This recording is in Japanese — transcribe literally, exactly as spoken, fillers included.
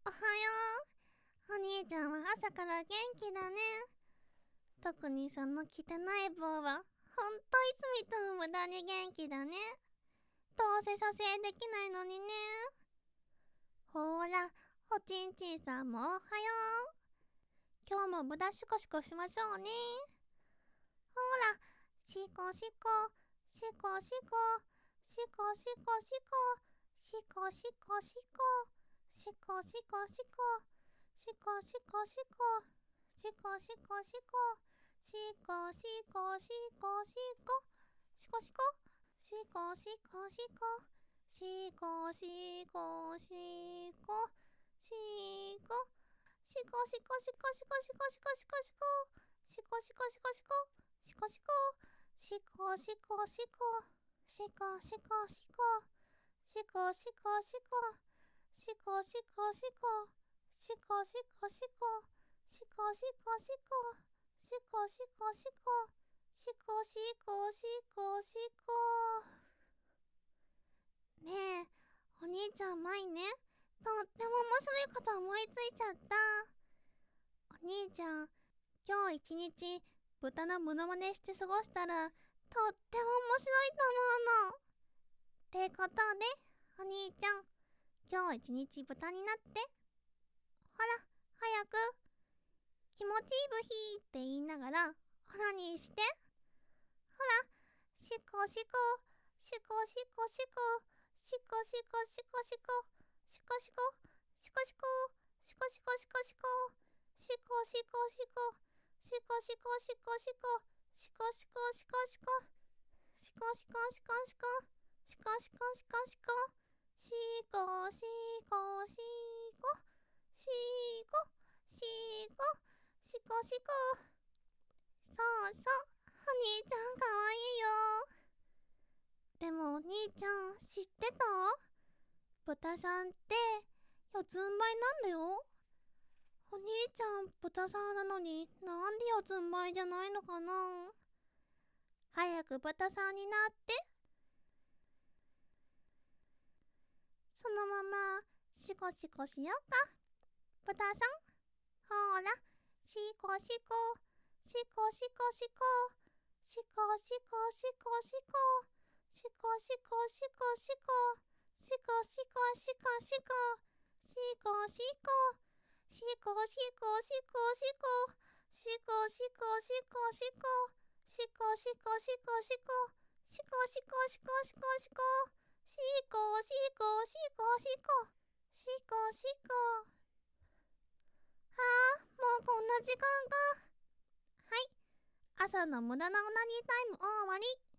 おはよう。お兄ちゃんは朝から元気だね。特にその汚い棒は、ほんといつ見ても無駄に元気だね。どうせ射精できないのにね。ほーら、おちんちんさんもおはよう。今日も無駄シコシコしましょうね。ほら、シコシコ、シコシコ、シコシコシコ、シコシコシコ、シコシコシコ、シコシコシコ、シコシコシコ、シコシコシコシコ、シコシコ、シコシコシコ、シコシコシコ、シコ、シコシコシコシコシコシコシコシコ、シコシコシコシコ、シコシコ、シコシコシコ、シコシコシコ、シコシコシコ、シコシコシコ、シコシコシコ、シコシコシコ、シコシコシコ、シコシコシコシコ。ねえ、お兄ちゃん前ね、とっても面白いこと思いついちゃった。お兄ちゃん、今日一日豚のモノマネして過ごしたらとっても面白いと思うの。ってことで、お兄ちゃん、今日一日豚になって。ほら、早く。気持ちいいブヒーって言いながら、オナニーして。ほら、シコシコ、シコシコシコ、シコシコシコシコ、シコシコ、シコシコ、シコシコシコシコ、シコシコシコ、シコシコシコシコ、シコシコシコシコ、シコシコシコシコ、シコシコシコシコ、シコシコシコ、シコ、シコ、シコシコ。そうそう、お兄ちゃんかわいいよ。でもお兄ちゃん知ってた？豚さんって四つん這いなんだよ。お兄ちゃん豚さんなのになんで四つん這いじゃないのかな。早く豚さんになって。そのままシコシコしようか。豚さん、ほーら、シコシコ、シコシコシコ、シコシコシコシコ、シコシコシコシコ、シコシコシコシコ、シコシコ、シコシコシコシコ、シコシコシコシコ、シコシコシコシコ、シコシコシコシコシコ、シコシコシコシコ、シコシコ。はあ、もうこんな時間か。はい、朝の無駄なオナニータイム終わり。